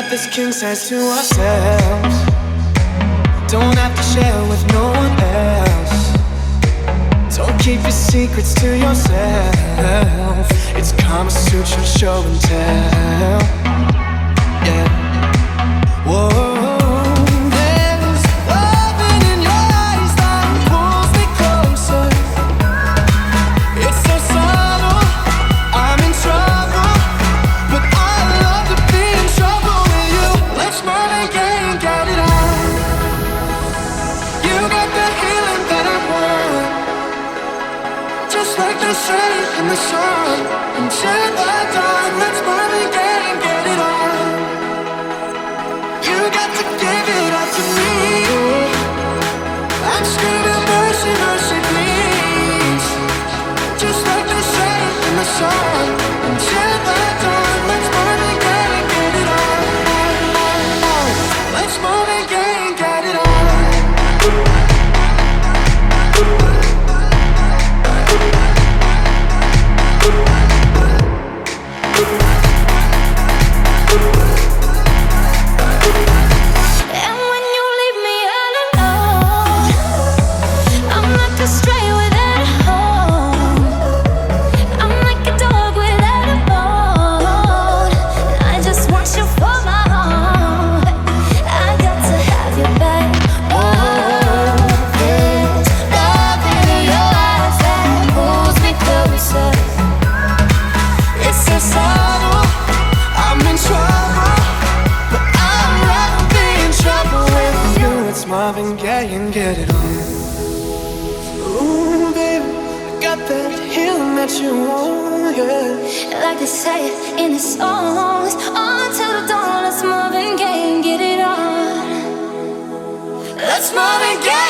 this king size to ourselves. Don't have to share with no one else. Don't keep your secrets to yourself. It's Kama Sutra show and tell. Yeah. Whoa. In the sun, until the dawn, let's burn again and get it on. You got to give it up to me. I'm screaming mercy, mercy, please. Just like they say in the sun, until the dawn, let's burn again and get it on. Let's burn again and get it on. Marvin Gaye and get it on. Ooh, baby, I got that healing that you want, yeah. Like they say in the songs, on till the dawn. Let's Marvin Gaye and get it on. Let's Marvin Gaye.